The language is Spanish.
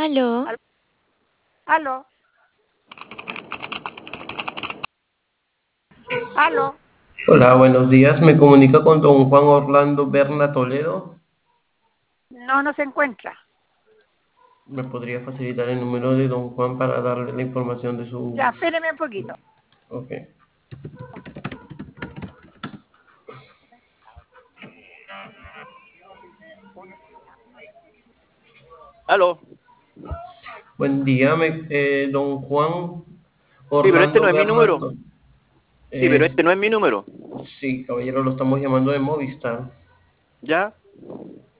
Aló, Al- Aló, aló. Hola, buenos días. Me comunica con don Juan Orlando Berna Toledo. No, no se encuentra. ¿Me podría facilitar el número de don Juan para darle la información de Ya, su... espéreme un poquito. Ok. Aló. Buen día, don Juan Sí, pero este Orlando no es mi Berna número. Toledo. Sí, pero este no es mi número. Sí, caballero, lo estamos llamando de Movistar. ¿Ya?